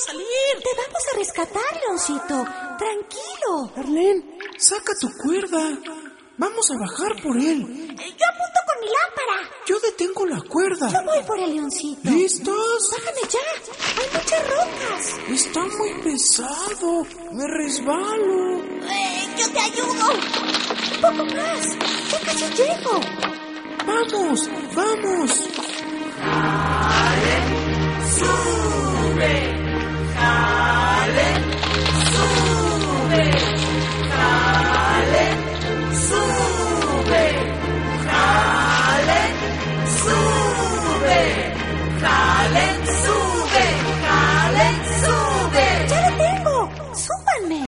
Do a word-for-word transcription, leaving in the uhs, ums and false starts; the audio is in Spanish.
salir. Te vamos a rescatar, Leoncito. Tranquilo. Arlene, saca tu cuerda. Vamos a bajar por él. Yo apunto con mi lámpara. Yo detengo la cuerda. Yo voy por el Leoncito. ¿Listos? Bájame ya. Hay muchas rocas. Está muy pesado. Me resbalo. Eh, yo te ayudo. Un poco más. Ya casi llego. Vamos, vamos. ¡Sí!